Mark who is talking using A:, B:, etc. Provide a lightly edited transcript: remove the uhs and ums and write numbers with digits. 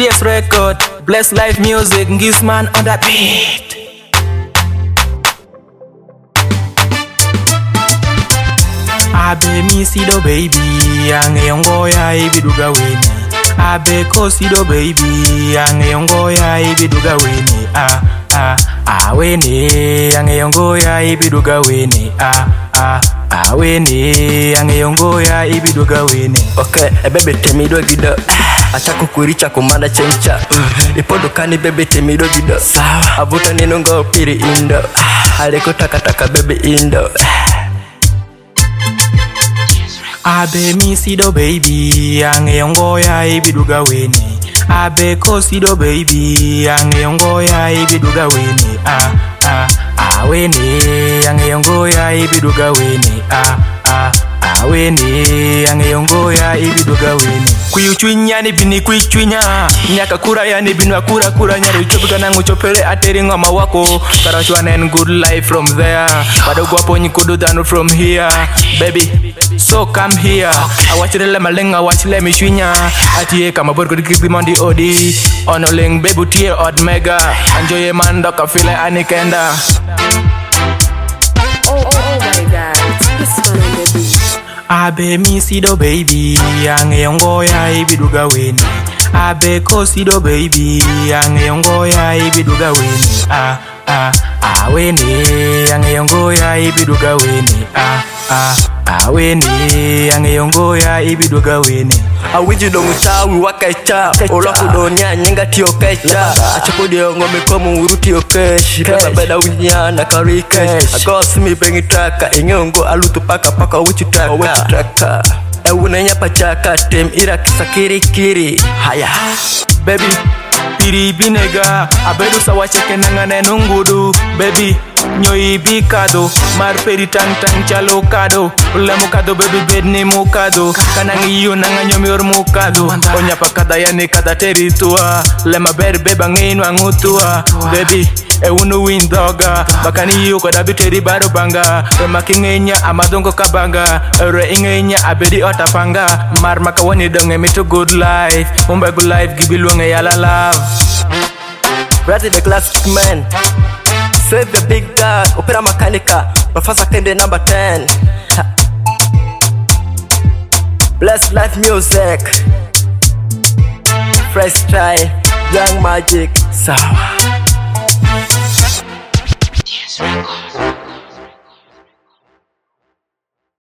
A: DS record, Blessed Life Music, Gizman on the beat. Abe misido baby, ange yongoya ibiduga weni. Abe kosido baby, ange yongoya ibiduga weni. Weni, ange yongoya ibiduga weni. Weni, ange yongoya ibiduga weni.
B: Okay, baby temido gido. Achako kuricha kumanda chencha. Ipodukani baby temido gido. Abuta ninongo piri indo. Haleko taka baby indo.
A: Abe misido baby, ange yongoya ibiduga weni. Abe kosido baby, ange yongoya ibiduga weni. Weni, ange yongoya ibiduga weni. Weni, ange yongoya ibiduga weni. Kuyuchwinya ni bini kuyuchwinya. Nyaka kura ya ni binu akura kura. Nyari uchopuka na nguchopere ateri ngoma wako. Karashwa nen good life from there. Bado guapo nyikudu danu from here. Baby, so come here. Awachirele malenga wachile mishwinya. Atie kama borgo dikibi mondi odi. Onoling bebu tie od mega. Anjoye mandoka file anikenda.
C: Oh my God, this man on the beat.
A: Abe misido baby, ange yongoya ibiduga weni. Abe kosido baby, ange yongoya ibiduga weni. Weni, ange yongoya ibiduga weni. Weni, ange yongoya ibiduga weni.
B: Awiji dongu chawi wakacha. Ola kudonya nyinga tiyo kecha. Achakudi yongo mikomu uruti yokesh. Pesa beda winyana karikesh. Agosimi bengi traka. Inyongo alutu paka wichitaka. Ewu nyapa chaka. Tem ira kisa kiri. Haya
A: Baby, piri binega. Abedu sawa cheke nangane nungudu. Baby, nyoi bikado. Mar peri tang chalo kado. Ula mukado baby bed ni mukado. Kanangi yu nanga nyomior mukado. Onyapa kada yani kada teritua. Lema ber beba nginu angutua. Baby, unu windoga. Bakani yu kada biteri baro banga. Remaki ngenya amadongo kabanga. Ere ingenya abedi otapanga. Mar makawani donge mitu good life. Mumba good life gibilunge yala love.
B: Ratty the classic man. Save the big dog. Opera Mechanica. Professor Kende number 10. Blessed Life Music. Fresh style. Young Magic. Sawa.
C: Yes, record.